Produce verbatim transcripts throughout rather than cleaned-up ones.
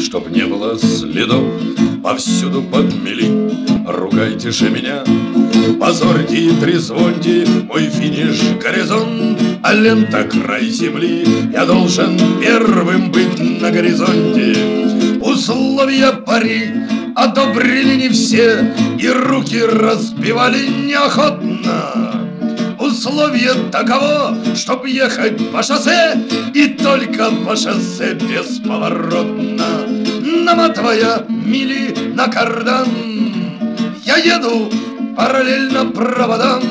чтоб не было следов. Повсюду подмели, ругайте же меня, позорьте и трезвоньте мой финиш горизонт. А лента край земли, я должен первым быть на горизонте. Условия пари одобрили не все, и руки разбивали неохотно. Условие таково, чтоб ехать по шоссе, и только по шоссе бесповоротно. Наматывая мили на кардан, я еду параллельно проводам.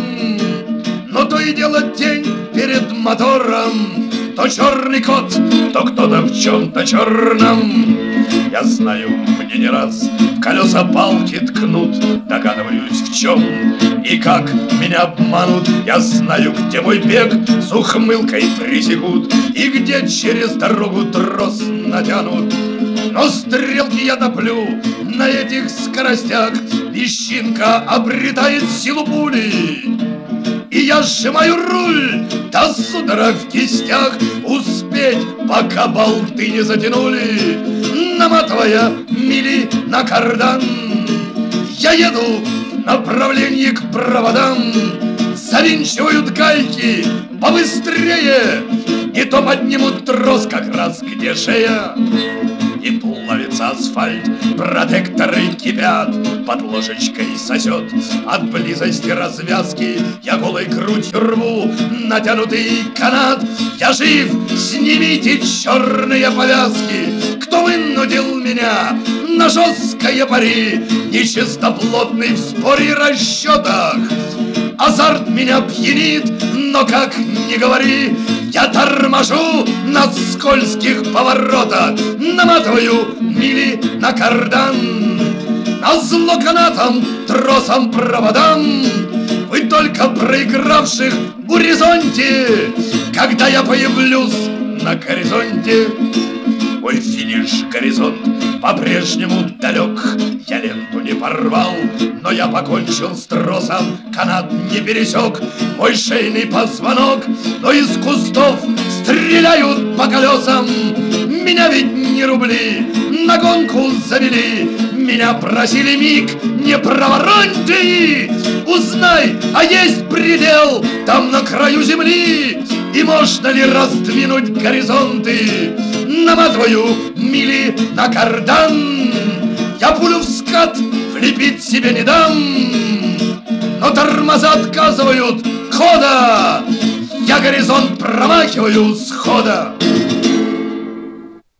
Но то и дело тень перед мотором, то черный кот, то кто-то в чем-то черном. Я знаю, мне не раз в колеса палки ткнут, догадываюсь в чем и как меня обманут. Я знаю, где мой бег с ухмылкой пресекут и где через дорогу трос натянут. Но стрелки я топлю на этих скоростях, песчинка обретает силу пули. И я сжимаю руль до судорог в кистях, успеть, пока болты не затянули. Наматывая мили на кардан, я еду в направлении к проводам. Завинчивают гайки побыстрее, и то поднимут трос как раз где шея. И плавится асфальт, протекторы кипят, под ложечкой сосет от близости развязки. Я голой грудью рву натянутый канат. Я жив, снимите черные повязки. Кто вынудил меня на жесткое пари, нечистоплотный в споре и расчетах? Азарт меня пьянит, но как ни говори, я торможу на скользких поворотах, наматываю мили на кардан. Назло канатам, тросам, проводам, вы только проигравших в горизонте, когда я появлюсь на горизонте. Мой финиш горизонт по-прежнему далек. Я ленту не порвал, но я покончил с тросом, канат не пересек мой шейный позвонок. Но из кустов стреляют по колесам, меня ведь не рубли на гонку завели. Меня просили миг, не провороньте, узнай, а есть предел там на краю земли, и можно ли раздвинуть горизонты. Наматываю мили на кардан, я пулю в скат влепить себе не дам, но тормоза отказывают хода, я горизонт промахиваю с хода.